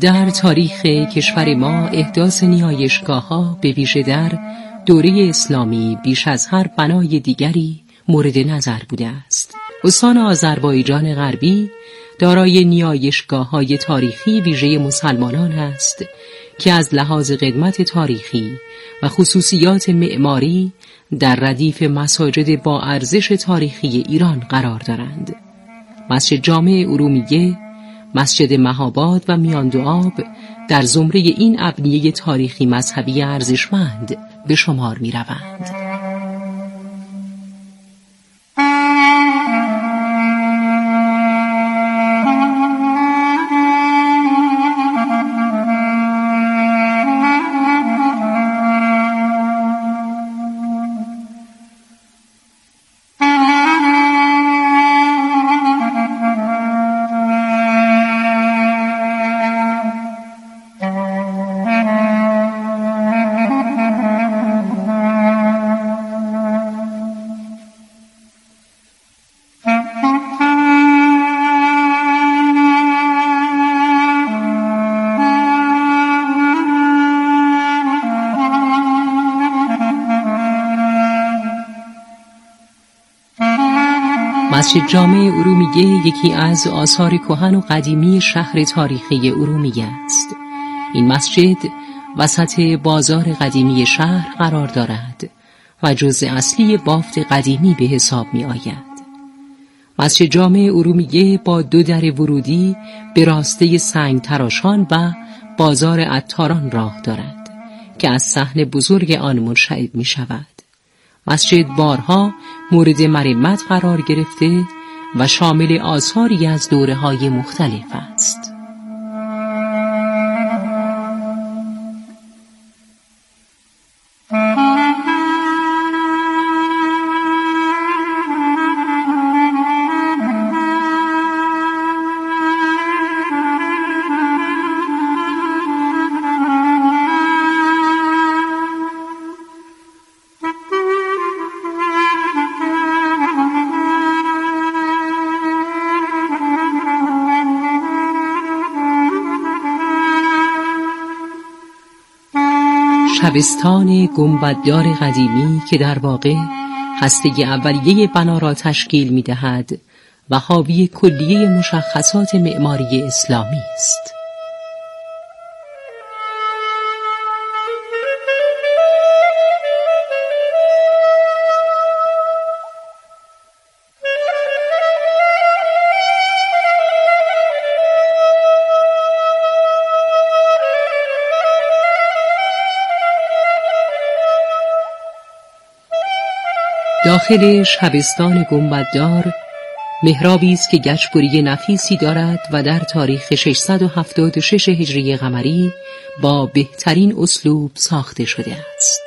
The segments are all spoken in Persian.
در تاریخ کشور ما احداث نیایشگاه‌ها به ویژه در دوره اسلامی بیش از هر بنای دیگری مورد نظر بوده است. استان آذربایجان غربی دارای نیایشگاه‌های تاریخی ویژه مسلمانان است که از لحاظ قدمت تاریخی و خصوصیات معماری در ردیف مساجد با ارزش تاریخی ایران قرار دارند. مسجد جامع ارومیه، مسجد مهاباد و میان دو آب در زمره این ابنیه تاریخی مذهبی ارزشمند به شمار می روند. مسجد جامع ارومیه یکی از آثار کهن و قدیمی شهر تاریخی ارومیه است. این مسجد وسط بازار قدیمی شهر قرار دارد و جزء اصلی بافت قدیمی به حساب می آید. مسجد جامع ارومیه با 2 در ورودی به راسته سنگ تراشان و بازار عطاران راه دارد که از صحن بزرگ آن منشعب می شود. مسجد بارها مورد مرمت قرار گرفته و شامل آثاری از دوره‌های مختلف است. شبستان گنبددار قدیمی که در واقع هسته اولیه بنا را تشکیل می دهد و حاوی کلیه مشخصات معماری اسلامی است. داخل شبستان گنبددار محرابی است که گچبری نفیسی دارد و در تاریخ 676 هجری قمری با بهترین اسلوب ساخته شده است.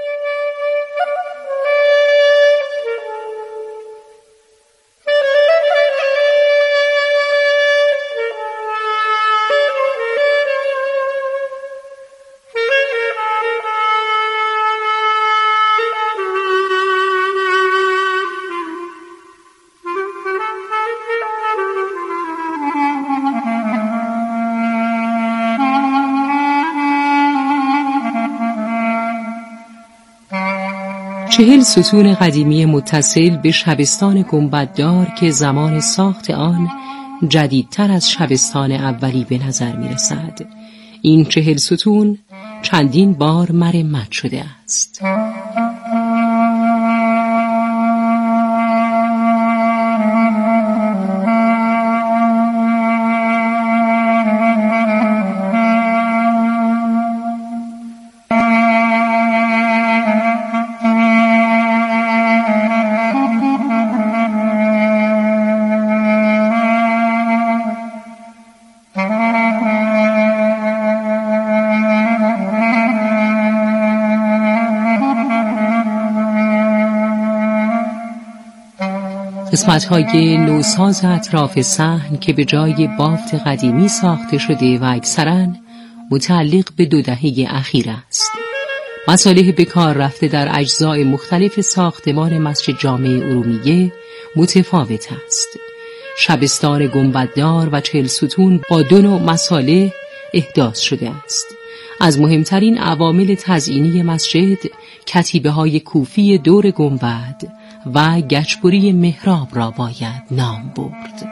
چهل ستون قدیمی متصل به شبستان گنبددار که زمان ساخت آن جدیدتر از شبستان اولی به نظر می رسد. این 40 ستون چندین بار مرمت شده است. قسمت‌های نوساز اطراف صحن که به جای بافت قدیمی ساخته شده و اکثراً متعلق به 2 دهه اخیر است. مصالح به کار رفته در اجزای مختلف ساختمان مسجد جامع ارومیه متفاوت است. شبستان گنبددار و 40 ستون با 2 نوع مصالح احداث شده است. از مهمترین عوامل تزیینی مسجد کتیبه‌های کوفی دور گنبد و گچبری محراب را باید نام برد.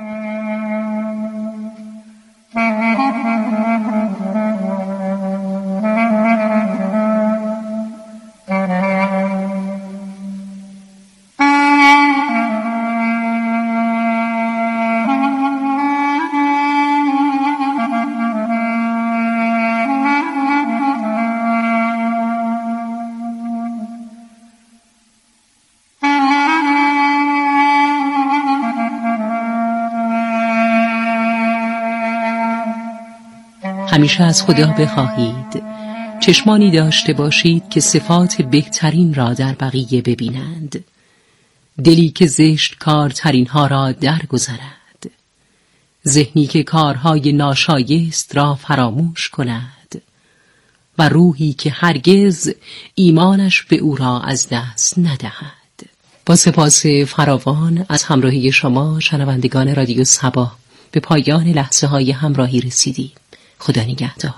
همیشه از خدا بخواهید چشمانی داشته باشید که صفات بهترین را در بقیه ببینند، دلی که زشت کارترین ها را درگذرد، ذهنی که کارهای ناشایست را فراموش کند و روحی که هرگز ایمانش به او را از دست ندهد. با سپاس فراوان از همراهی شما شنوندگان رادیو صبا به پایان لحظه های همراهی رسیدیم. خدا نگهدار.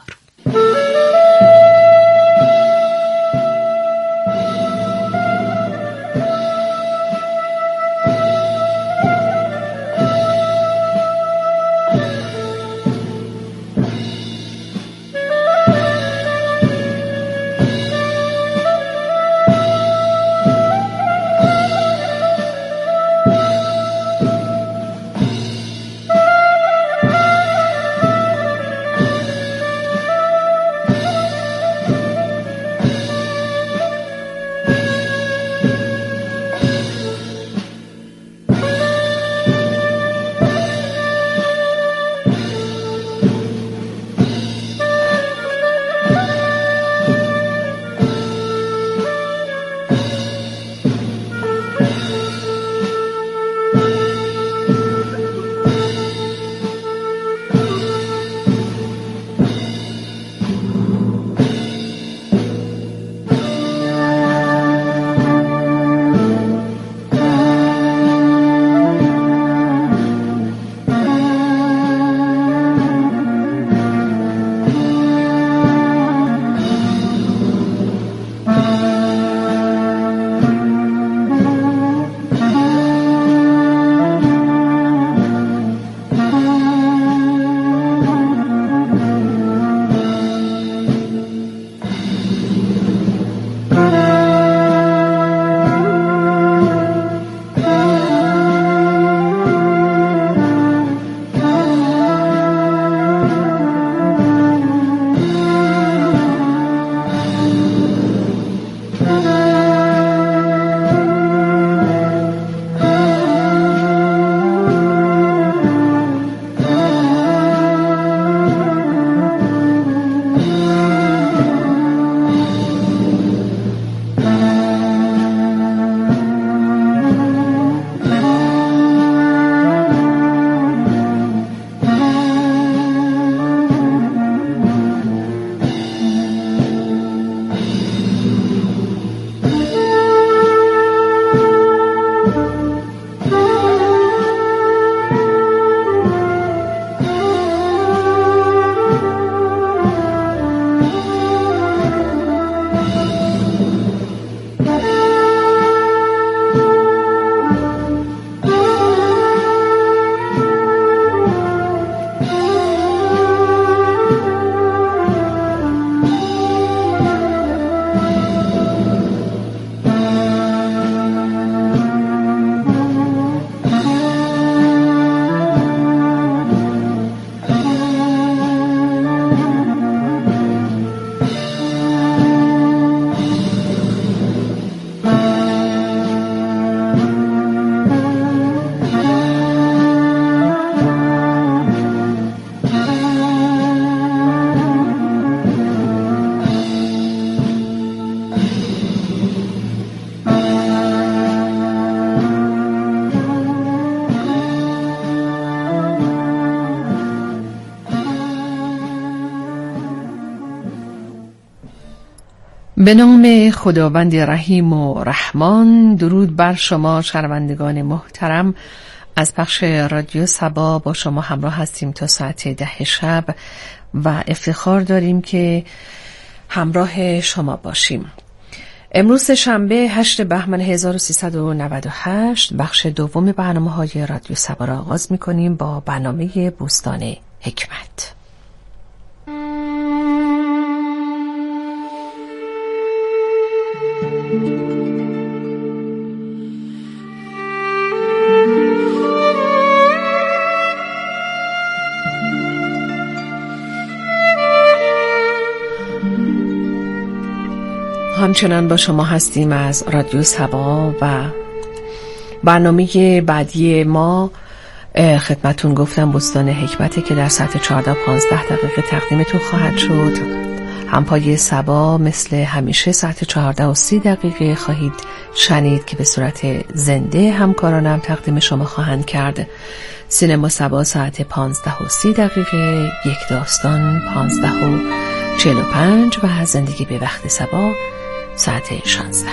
به نام خداوند رحیم و رحمان. درود بر شما شنوندگان محترم. از پخش رادیو سبا با شما همراه هستیم تا ساعت 10 شب و افتخار داریم که همراه شما باشیم. امروز شنبه 8 بهمن 1398 بخش دوم برنامه‌های رادیو سبا را آغاز می‌کنیم با برنامه بوستان حکمت. همچنان با شما هستیم از رادیو سبا و برنامه بعدی ما خدمتون گفتم بوستان حکمته که در ساعت 14-15 دقیقه تقدیمتون خواهد شد. همپای سبا مثل همیشه ساعت 14:30 دقیقه خواهید شنید که به صورت زنده همکارانم تقدیم شما خواهند کرد. سینما سبا ساعت 15:30 دقیقه، یک داستان 15:45 و زندگی به وقت سبا ساعت 16.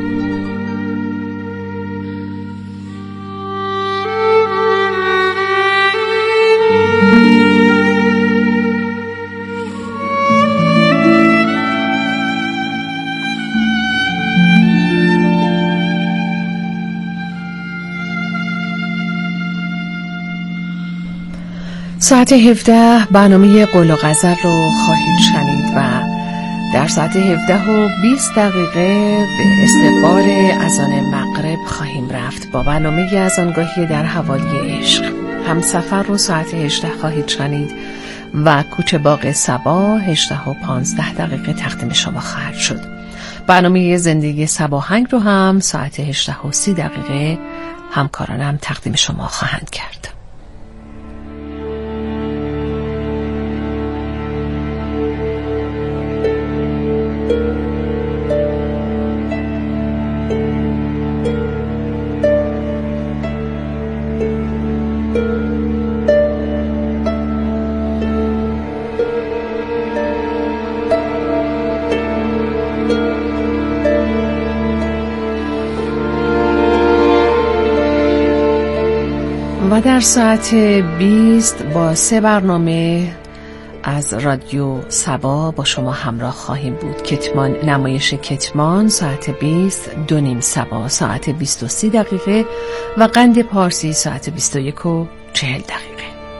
ساعت 17 برنامه قول و غزل رو خواهید شنید و در ساعت 17:20 دقیقه به استقبال اذان مغرب خواهیم رفت با برنامه اذانگاهی در حوالی عشق. همسفر رو ساعت 18 خواهید شنید و کوچه باغ سبا 18:15 دقیقه تقدیم شما خواهد شد. برنامه زندگی سباهنگ رو هم ساعت 18:30 دقیقه همکارانم تقدیم شما خواهند کرد. و در ساعت 20 با 3 برنامه از رادیو سبا با شما همراه خواهیم بود. کتمان، نمایش کتمان ساعت 20، دونیم سبا ساعت 20:30 دقیقه و قند پارسی ساعت 21:40 دقیقه.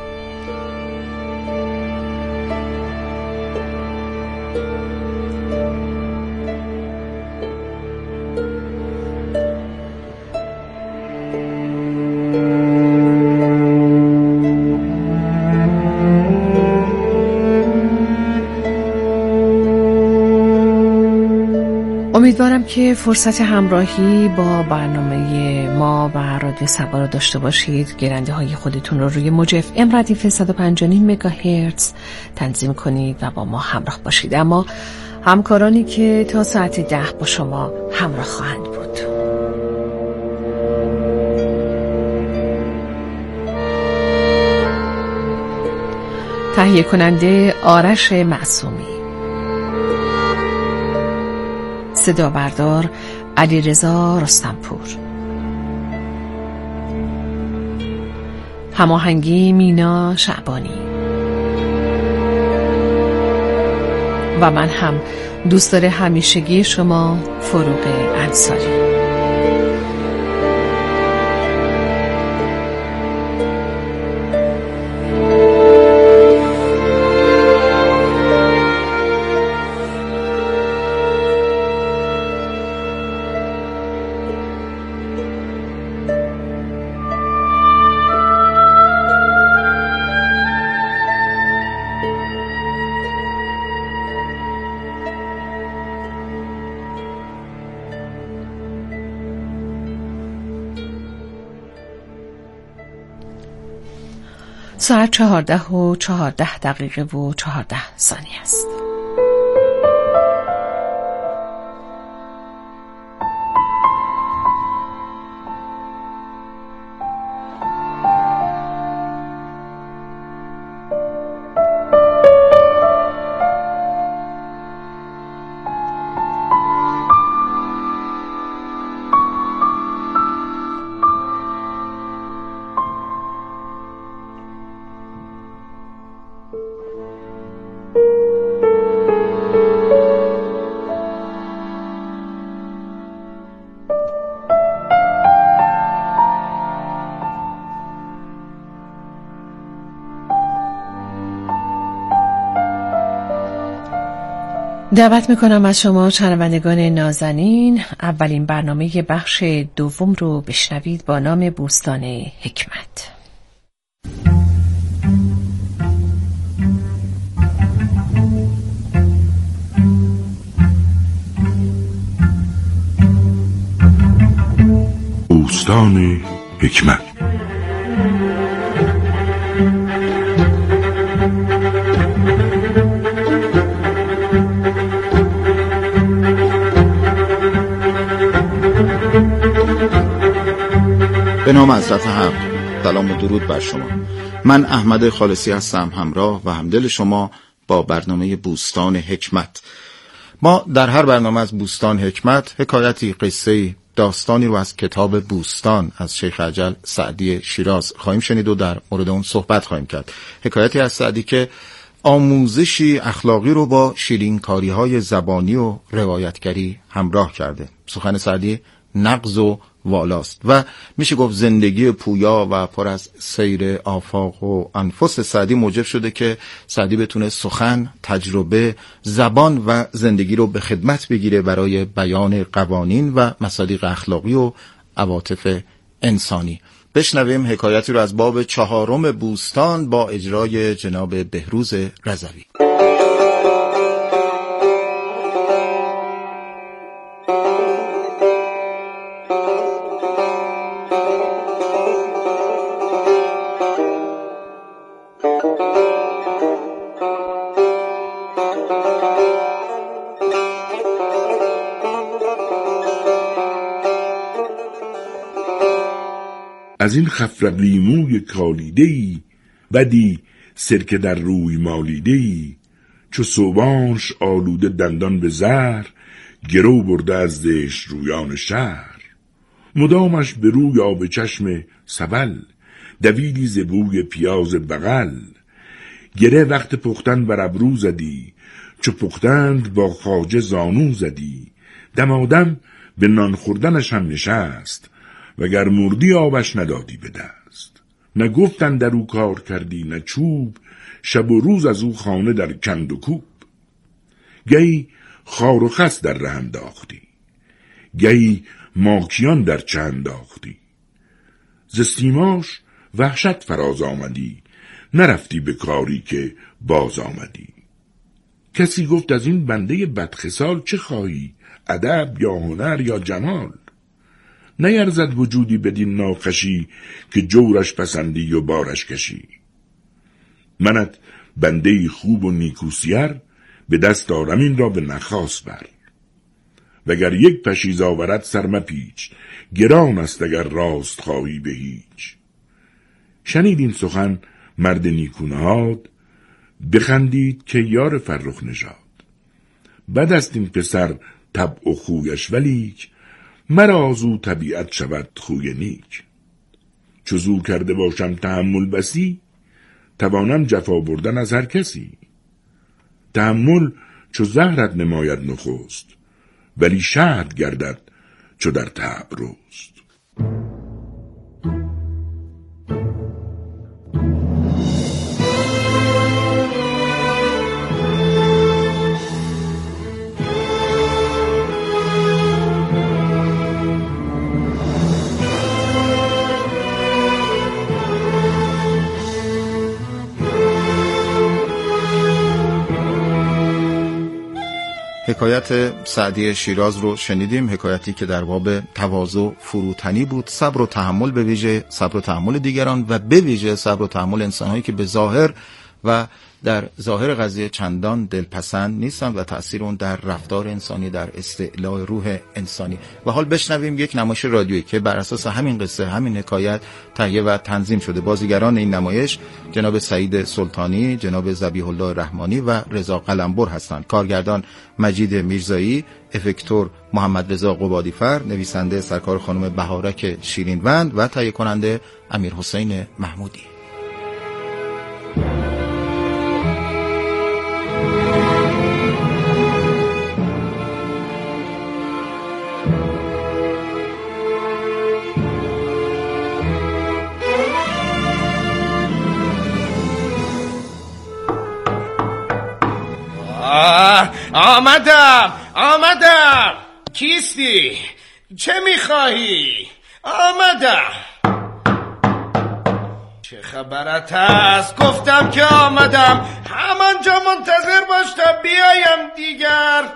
امیدوارم که فرصت همراهی با برنامه ما و رادیو سبا را داشته باشید. گیرنده های خودتون رو روی موج FM ردیف 105 مگاهرتز تنظیم کنید و با ما همراه باشید. اما همکارانی که تا ساعت 10 با شما همراه خواهند بود: تهیه کننده آرش معصومی، صدا بردار علیرضا رستمپور، هماهنگی مینا شعبانی و من هم دوستدار همیشگی شما فروغ انصاری. ساعت 14:14 دقیقه و 14 ثانیه است. دعوت میکنم از شما شنوندگان نازنین اولین برنامه بخش دوم رو بشنوید با نام بوستان حکمت. بوستان حکمت. به نام حضرت حق. سلام و درود بر شما. من احمد خالصی هستم، همراه و همدل شما با برنامه بوستان حکمت. ما در هر برنامه از بوستان حکمت حکایتی، قصه‌ای، داستانی رو از کتاب بوستان از شیخ اجل سعدی شیراز خواهیم شنید و در مورد اون صحبت خواهیم کرد. حکایتی از سعدی که آموزشی اخلاقی رو با شیرینکاری‌های زبانی و روایتگری همراه کرده. سخن سعدی نغز و والاست و میشه گفت زندگی پویا و پر از سیر آفاق و انفس سعدی موجب شده که سعدی بتونه سخن، تجربه، زبان و زندگی رو به خدمت بگیره برای بیان قوانین و مصادیق اخلاقی و عواطف انسانی. بشنویم حکایتی رو از باب 4 بوستان با اجرای جناب بهروز رضوی. از این خفرقی موی کالیده‌ای، بدی سرکه در روی مالیده‌ای، چو صوبانش آلوده دندان به زهر، گرو برده از دشت رویان شهر. مدامش به روی آب چشم سبل، دویدی ز بوی پیاز بغل. گره وقت پختن بر ابرو زدی، چو پختند با خواجه زانو زدی. دمادم به نان خوردنش هم نشست، وگر مردی آبش ندادی به دست. نه گفتن در او کار کردی نه چوب، شب و روز از او خانه در کند و کوب. گهی خار و خس در ره انداختی، گهی ماکیان در چه انداختی. ز سیماش وحشت فراز آمدی، نرفتی به کاری که باز آمدی. کسی گفت از این بنده بدخصال چه خواهی، ادب یا هنر یا جمال. نیرزد وجودی بدین ناخوشی، که جورش پسندی و بارش کشی. منت بنده خوب و نیکوسیر، به دست آرم این را به نخواس بر. وگر یک پشیز آورد سر مپیچ، گران است اگر راست خواهی به هیچ. شنید این سخن مرد نیکونهاد، بخندید که یار فرخ نژاد. بد است این پسر طبع و خویش، ولیک مرا از او طبیعت شود خوی نیک. چو زو کرده باشم تحمل بسی، توانم جفا بردن از هر کسی. تحمل چو زهرت نماید نخست، ولی شهد گردد چو در طبع رست. حکایت سعدی شیراز رو شنیدیم، حکایتی که در باب تواضع فروتنی بود، صبر و تحمل، به ویژه صبر و تحمل دیگران و به ویژه صبر و تحمل انسان‌هایی که به ظاهر و در ظاهر قضیه چندان دلپسند نیستند و تأثیر اون در رفتار انسانی، در استعلاء روح انسانی. و حال بشنویم یک نمایش رادیویی که بر اساس همین قصه، همین حکایت تهیه و تنظیم شده. بازیگران این نمایش جناب سعید سلطانی، جناب ذبیح الله رحمانی و رضا قلمبر هستند. کارگردان مجید میرزایی، افکتور محمد رضا قبادیفر، نویسنده سرکار خانم بهارک شیرینوند و تهیه کننده امیر حسین محمودی. آمدم. کیستی؟ چه میخواهی؟ آمدم. چه خبرت هست؟ گفتم که آمدم. همانجا منتظر باش تا بیایم دیگر.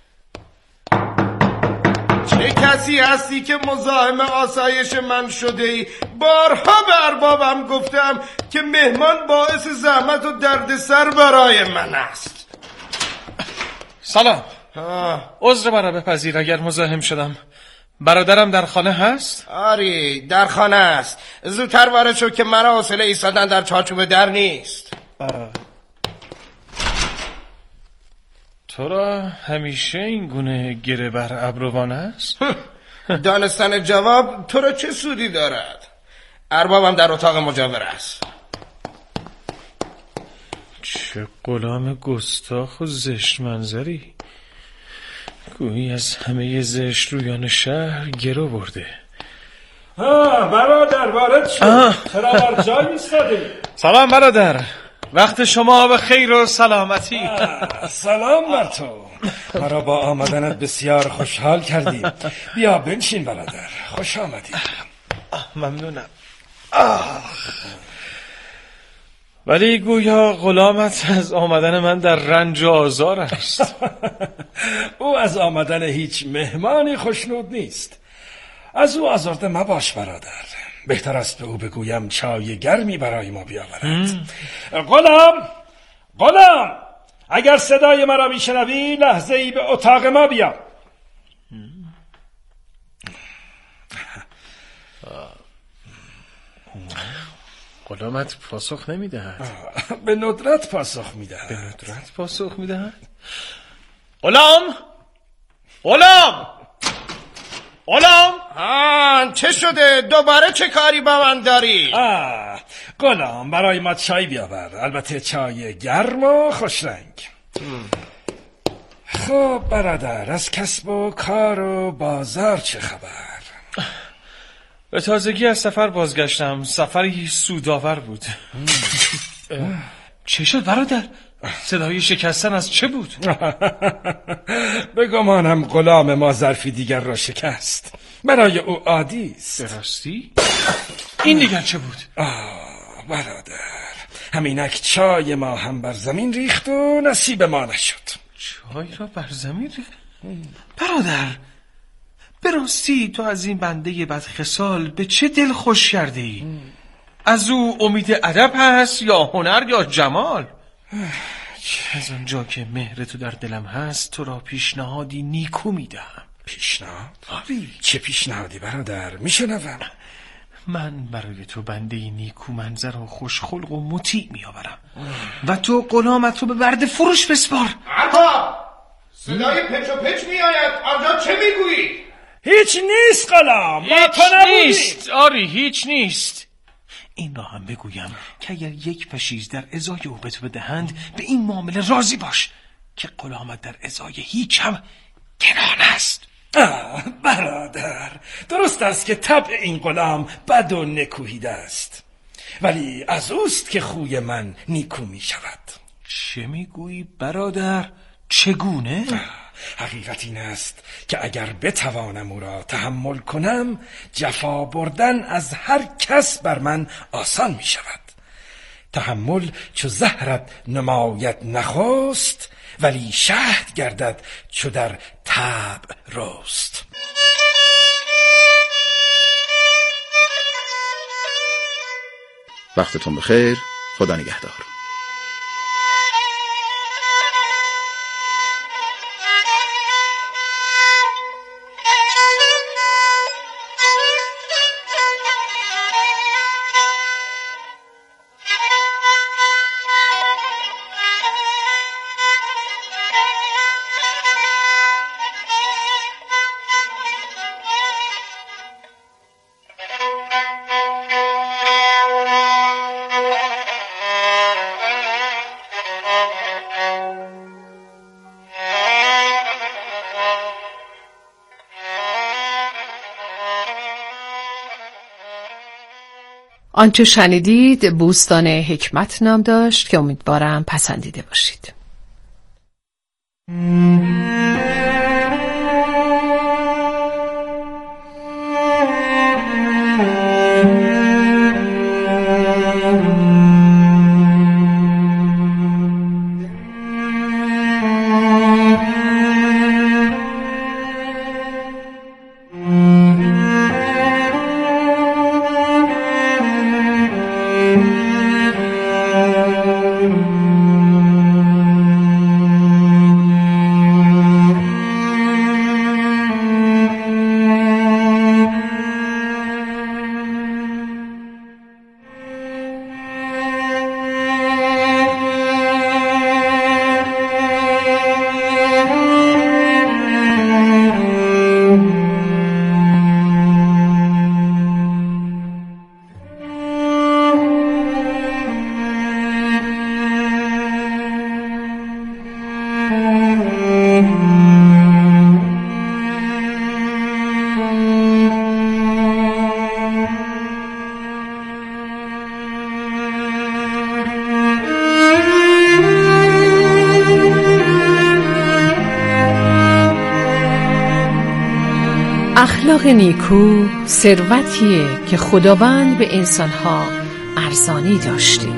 چه کسی هستی که مزاحم آسایش من شده ای؟ بارها به اربابم گفتم که مهمان باعث زحمت و دردسر برای من است. سلام. عذر مرا بپذیر اگر مزاحم شدم. برادرم در خانه هست؟ آری در خانه است. زودتر وارد شو که مرا حوصله ایستادن در چارچوب در نیست. تو را همیشه این گونه گره بر ابروان است؟ دانستن جواب تو را چه سودی دارد؟ اربابم در اتاق مجاور است. چه غلام گستاخ و زشت منظری. گویی از همه زشت رویان شهر گرو برده. برادر وارد شد. چرا بر جای ایستادی؟ سلام برادر. وقت شما به خیر و سلامتی. سلام بر تو. مرا با آمدنت بسیار خوشحال کردیم. بیا بنشین برادر. خوش آمدی. ممنونم. ولی گویا غلامت از آمدن من در رنج و آزار است. او از آمدن هیچ مهمانی خوشنود نیست. از او آزرده مباش برادر. بهتر است به او بگویم چای گرمی برای ما بیاورد. غلام اگر صدای مرا میشنوی لحظه ای به اتاق ما بیا. غلامت پاسخ نمیدهد. به ندرت پاسخ میدهد. به ندرت پاسخ میدهد؟ غلام چه شده؟ دوباره چه کاری با من داری؟ غلام برای ما چای بیاور. البته چای گرم و خوش رنگ. خب برادر، از کسب و کار و بازار چه خبر؟ به تازگی از سفر بازگشتم. سفری سودآور بود. چه شد برادر؟ صدای شکستن از چه بود؟ بگمانم غلام ما ظرفی دیگر را شکست. برای او عادی است. براستی؟ این دیگر چه بود؟ برادر، همینک چای ما هم بر زمین ریخت و نصیب ما نشد. چای را بر زمین ریخت؟ برادر، براستی تو از این بنده بدخصال به چه دل خوش کرده ای؟ از او امید ادب هست یا هنر یا جمال؟ از آنجا که مهر تو در دلم هست تو را پیشنهادی نیکو میدم. پیشنهاد؟ آری. چه پیشنهادی برادر؟ میشنوم. من برای تو بنده نیکو منظر و خوشخلق و مطیع میآورم و تو غلامت رو به برده فروش بسپار. ارباب، صدای پچ و پچ میآید. آنجا چه میگویی؟ هیچ نیست غلام. هیچ نیست. آری هیچ نیست. این را هم بگویم که اگر یک پشیز در ازای او به تو بدهند به این معامله راضی باش که غلامت در ازای هیچ هم گران است. برادر، درست است که طبع این غلام بد و نکوهیده است، ولی از اوست که خوی من نیکو می شود. چه میگویی برادر؟ چگونه؟ حقیقت این است که اگر بتوانم او را تحمل کنم، جفا بردن از هر کس بر من آسان می شود. تحمل چو زهرت نماید نخست، ولی شهد گردد چو در طبع رست. وقتتون بخیر. خدا نگهدار. آنچه شنیدید بوستان حکمت نام داشت که امیدوارم پسندیده باشید. اخلاق نیکو ثروتیه که خداوند به انسانها ارزانی داشته.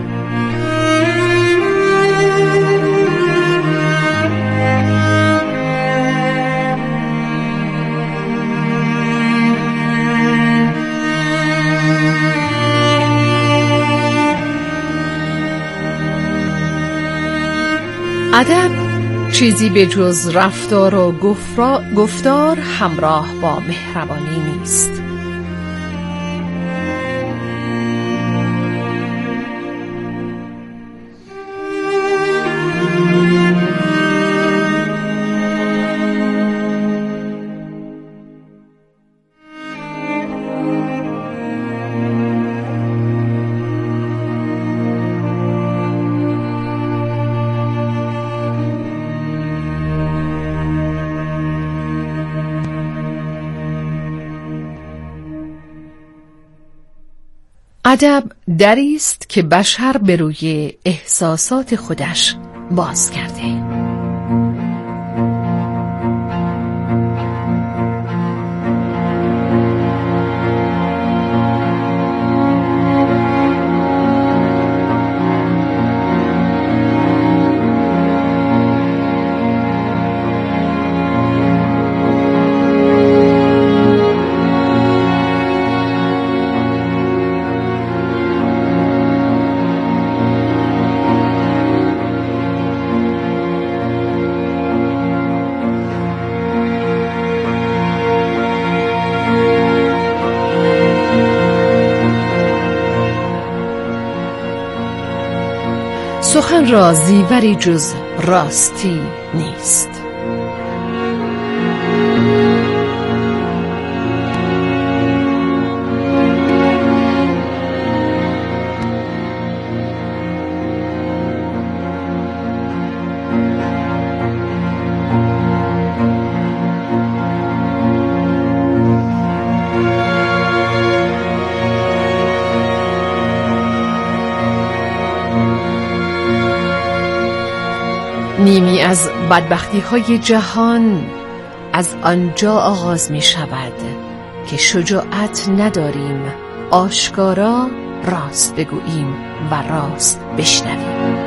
ادب چیزی به جز رفتار و گفتار همراه با مهربانی نیست. ادب دری است که بشر به روی احساسات خودش باز کرده. سخن را زیوری جز راستی نیست. نیمی از بدبختی‌های جهان از آنجا آغاز می شود که شجاعت نداریم آشکارا راست بگوییم و راست بشنویم.